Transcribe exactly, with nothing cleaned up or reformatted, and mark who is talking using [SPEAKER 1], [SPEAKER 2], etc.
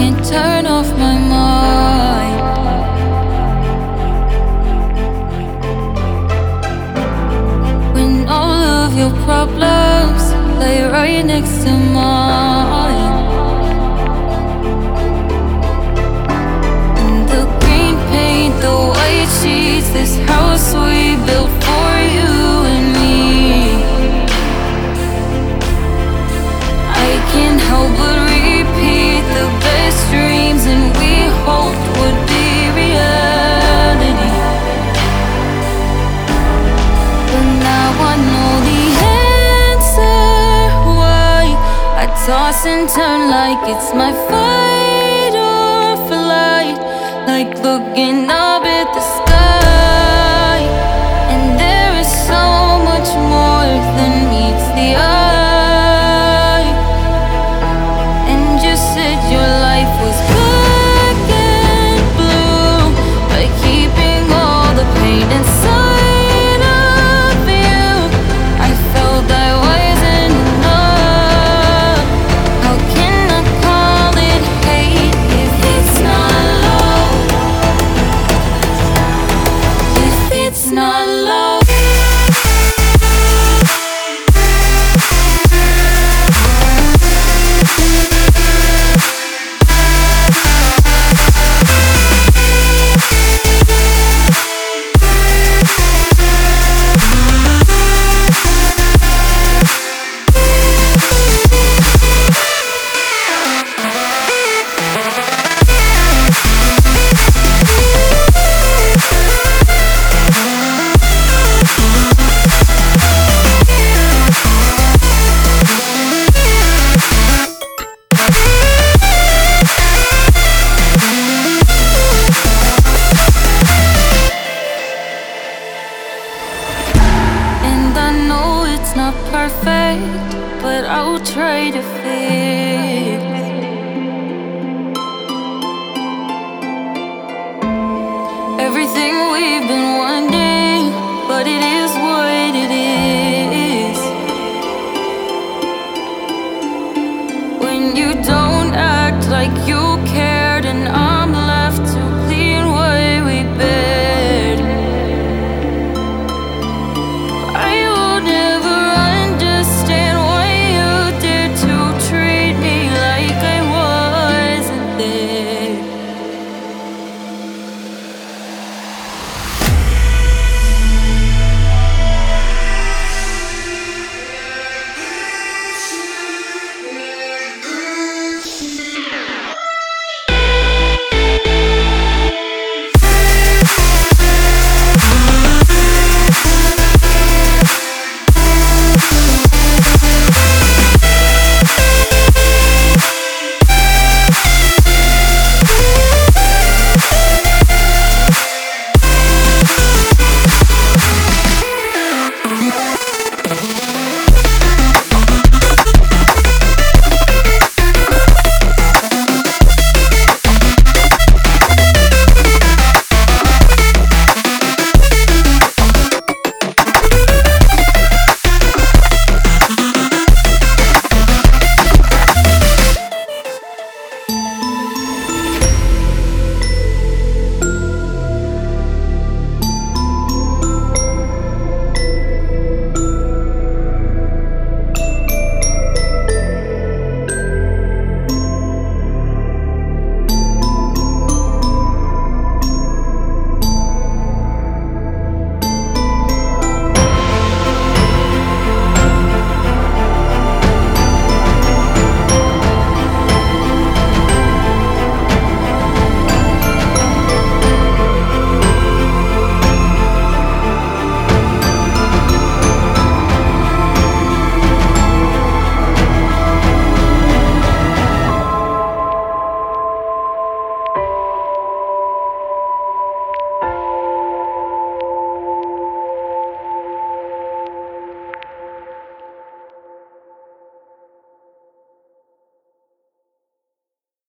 [SPEAKER 1] can't turn off my mind. When all of your problems lay right next to mine, and the green paint, the white sheets, this house we built for you and me. I can't help but repeat the best dreams and we hoped would be reality. But now I know the answer why I toss and turn like it's my fight or flight, like looking up at the sky. And there is so much more than meets the eye. And you said your life was black and blue by keeping all the pain inside of you. I felt I wasn't enough. How can I call it hate if it's not love? If it's not love. And I know it's not perfect, but I'll try to fix everything we've been wanting, but it